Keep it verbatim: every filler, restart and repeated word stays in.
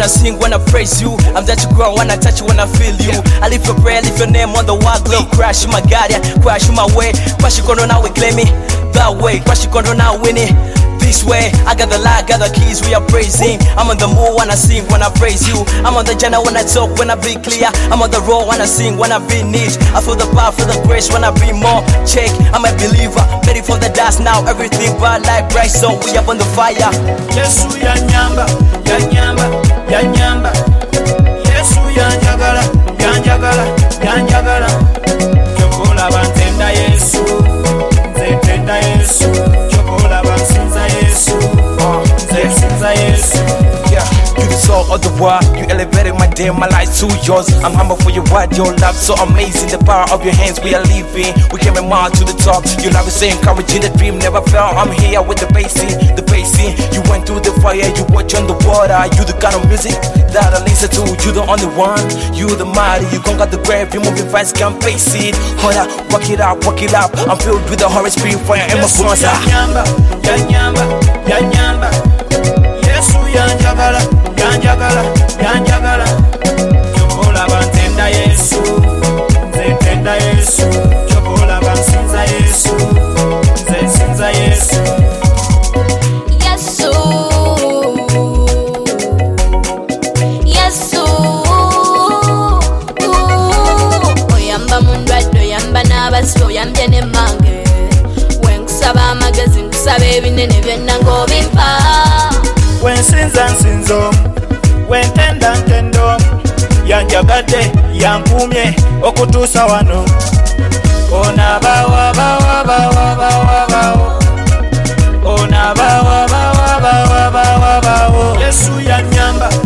sing, when I praise you. I'm that you grow, when I touch you, when I feel you. I lift your prayer, lift your name on the wall, glow. Crash in my God, yeah, crash in my way. Crash you gonna now we claim me that way. Crash you gonna now win it this way. I got the light, got the keys, we are praising. I'm on the move when I sing, when I praise you. I'm on the journey when I talk, when I be clear. I'm on the road when I sing, when I be niche. I feel the power, feel the grace when I be more. Check, I'm a believer, ready for the dance now. Everything bright like bright, so we up on the fire. Yesu ya nyamba, ya nyamba, ya nyamba. Yesu ya njagala, ya njagala, ya njagala. Chokola bantenda Yesu, zetenda Yesu. Chokola bansinza Yesu, zetsinza Yesu. Yeah, you the soul of the world. You elevated my day, my life to yours. I'm humble for your word, your love so amazing. The power of your hands we are living. We came a mile to the top. Your love is so encouraging. The dream never fell. I'm here with the bassing, the bassing. You went through the fire, you watch on the water. You the kind of music that I listen to. You the only one. You the mighty. You conquer the grave. You moving fast, can't face it. Hold up, walk it up, walk it up. I'm filled with the Holy Spirit, fire and my bones. Ya nyamba, ya nyamba, ya nyamba. Yesu ya njagala, ya njagala, ya njagala. Chokola bantenda Yesu, zetenda Yesu. Chokola bansinza Yesu, zetsinza Yesu. Yesu, Yesu. Oyamba mundwadde, oyamba n'abasi, oyambye ne mange. Wenkusaba amagezi, nkusaba ebinene byonna ng'obimpa. Wensinza nsinzo, wentenda ntendo. Yanjagadde, yankumye okutuusa wano. Onabawa bawa bawa bawa bawa. Onabawa bawa bawa bawa bawa. Yesu ya nyamba,